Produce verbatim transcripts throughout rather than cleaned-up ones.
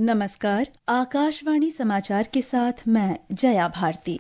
नमस्कार, आकाशवाणी समाचार के साथ मैं जया भारती।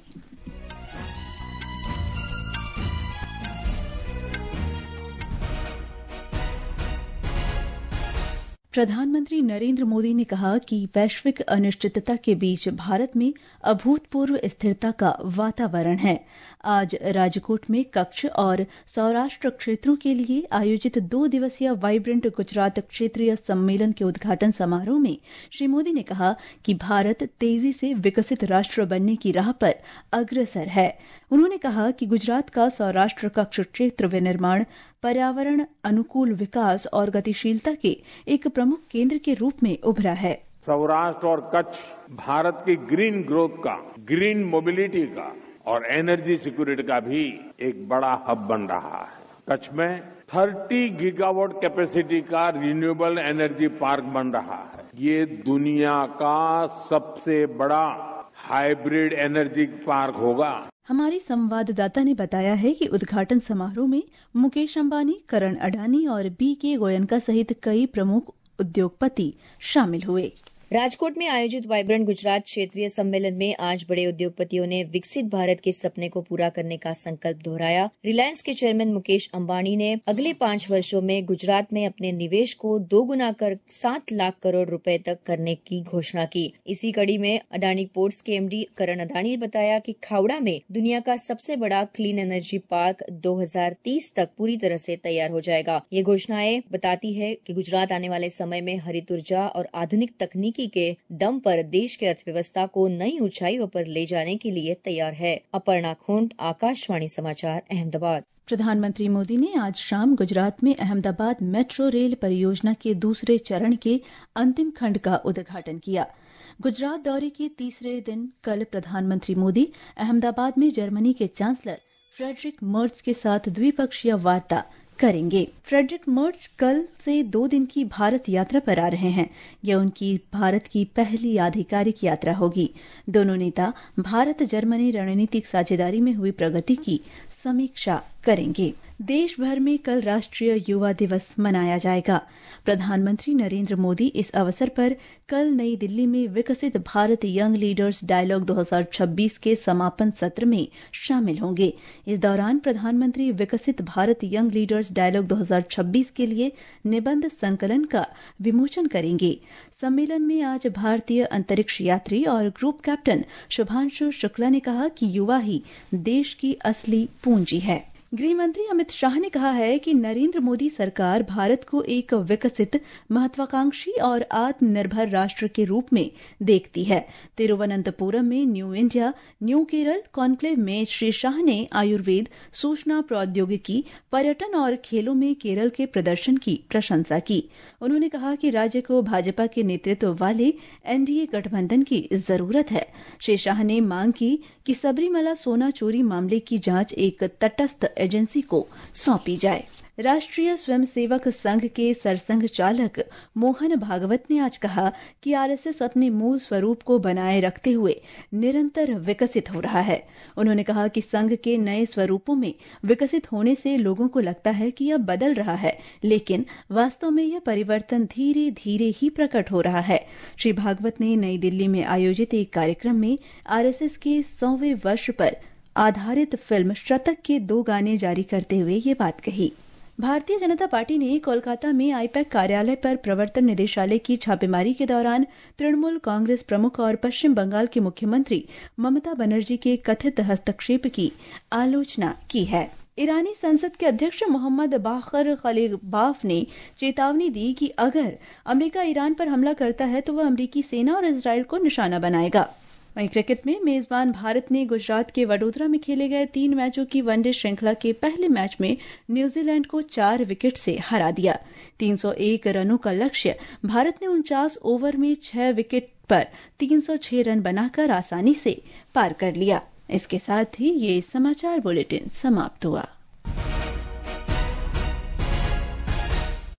प्रधानमंत्री नरेंद्र मोदी ने कहा कि वैश्विक अनिश्चितता के बीच भारत में अभूतपूर्व स्थिरता का वातावरण है। आज राजकोट में कच्छ और सौराष्ट्र क्षेत्रों के लिए आयोजित दो दिवसीय वाइब्रेंट गुजरात क्षेत्रीय सम्मेलन के उद्घाटन समारोह में श्री मोदी ने कहा कि भारत तेजी से विकसित राष्ट्र बनने की राह पर अग्रसर है। उन्होंने कहा कि गुजरात का सौराष्ट्र कच्छ क्षेत्र विनिर्माण पर्यावरण अनुकूल विकास और गतिशीलता के एक प्रमुख केंद्र के रूप में उभरा है। सौराष्ट्र और कच्छ भारत की ग्रीन ग्रोथ का, ग्रीन मोबिलिटी का और एनर्जी सिक्योरिटी का भी एक बड़ा हब बन रहा है। कच्छ में तीस गीगावाट कैपेसिटी का रिन्यूएबल एनर्जी पार्क बन रहा है। ये दुनिया का सबसे बड़ा हाइब्रिड एनर्जी पार्क होगा। हमारी संवाददाता ने बताया है कि उद्घाटन समारोह में मुकेश अंबानी, करण अडानी और बी के गोयनका सहित कई प्रमुख उद्योगपति शामिल हुए। राजकोट में आयोजित वाइब्रेंट गुजरात क्षेत्रीय सम्मेलन में आज बड़े उद्योगपतियों ने विकसित भारत के सपने को पूरा करने का संकल्प दोहराया। रिलायंस के चेयरमैन मुकेश अंबानी ने अगले पांच वर्षों में गुजरात में अपने निवेश को दोगुना कर सात लाख करोड़ रुपए तक करने की घोषणा की। इसी कड़ी में अडानी पोर्ट्स के एमडी करण अडानी ने बताया कि खावड़ा में दुनिया का सबसे बड़ा क्लीन एनर्जी पार्क दो हजार तीस तक पूरी तरह से तैयार हो जाएगा। ये घोषणाएं बताती है कि गुजरात आने वाले समय में हरित ऊर्जा और आधुनिक तकनीकी के दम पर देश की अर्थव्यवस्था को नई ऊंचाइयों पर ले जाने के लिए तैयार है। अपर्णा खोंड, आकाशवाणी समाचार, अहमदाबाद। प्रधानमंत्री मोदी ने आज शाम गुजरात में अहमदाबाद मेट्रो रेल परियोजना के दूसरे चरण के अंतिम खंड का उद्घाटन किया। गुजरात दौरे के तीसरे दिन कल प्रधानमंत्री मोदी अहमदाबाद में जर्मनी के चांसलर फ्रेडरिक मर्ज के साथ द्विपक्षीय वार्ता करेंगे। फ्रेडरिक मर्ज कल से दो दिन की भारत यात्रा पर आ रहे हैं। यह उनकी भारत की पहली आधिकारिक यात्रा होगी। दोनों नेता भारत जर्मनी रणनीतिक साझेदारी में हुई प्रगति की समीक्षा करेंगे। देश भर में कल राष्ट्रीय युवा दिवस मनाया जाएगा। प्रधानमंत्री नरेंद्र मोदी इस अवसर पर कल नई दिल्ली में विकसित भारत यंग लीडर्स डायलॉग दो हजार छब्बीस के समापन सत्र में शामिल होंगे। इस दौरान प्रधानमंत्री विकसित भारत यंग लीडर्स डायलॉग दो हजार छब्बीस के लिए निबंध संकलन का विमोचन करेंगे। सम्मेलन में आज भारतीय अंतरिक्ष यात्री और ग्रुप कैप्टन शुभांशु शुक्ला ने कहा कि युवा ही देश की असली पूंजी है। गृह मंत्री अमित शाह ने कहा है कि नरेंद्र मोदी सरकार भारत को एक विकसित, महत्वाकांक्षी और आत्मनिर्भर राष्ट्र के रूप में देखती है। तिरुवनंतपुरम में new India, new Kerala conclave में श्री शाह ने आयुर्वेद, सूचना प्रौद्योगिकी, पर्यटन और खेलों में केरल के प्रदर्शन की प्रशंसा की। उन्होंने कहा कि राज्य को भाजपा के नेतृत्व वाले एनडीए गठबंधन की जरूरत है। श्री शाह ने मांग की कि सबरीमला सोना चोरी मामले की जांच एक तटस्थ एजेंसी को सौंपी जाए। राष्ट्रीय स्वयंसेवक संघ के सरसंघ चालक मोहन भागवत ने आज कहा कि आरएसएस अपने मूल स्वरूप को बनाए रखते हुए निरंतर विकसित हो रहा है। उन्होंने कहा कि संघ के नए स्वरूपों में विकसित होने से लोगों को लगता है कि यह बदल रहा है, लेकिन वास्तव में यह परिवर्तन धीरे धीरे ही प्रकट हो रहा है। श्री भागवत ने नई दिल्ली में आयोजित एक कार्यक्रम में आरएसएस के सौवें वर्ष पर आधारित फिल्म शतक के दो गाने जारी करते हुए ये बात कही। भारतीय जनता पार्टी ने कोलकाता में आईपैक कार्यालय पर प्रवर्तन निदेशालय की छापेमारी के दौरान तृणमूल कांग्रेस प्रमुख और पश्चिम बंगाल की मुख्यमंत्री ममता बनर्जी के कथित हस्तक्षेप की आलोचना की है। ईरानी संसद के अध्यक्ष मोहम्मद बाखर खलीबाफ ने चेतावनी दी कि अगर अमेरिका ईरान पर हमला करता है तो वह अमेरिकी सेना और इजरायल को निशाना बनाएगा। वहीं क्रिकेट में मेजबान भारत ने गुजरात के वडोदरा में खेले गए तीन मैचों की वनडे श्रृंखला के पहले मैच में न्यूजीलैंड को चार विकेट से हरा दिया। तीन सौ एक रनों का लक्ष्य भारत ने उनचास ओवर में छह विकेट पर तीन सौ छह रन बनाकर आसानी से पार कर लिया। इसके साथ ही ये समाचार बुलेटिन समाप्त हुआ।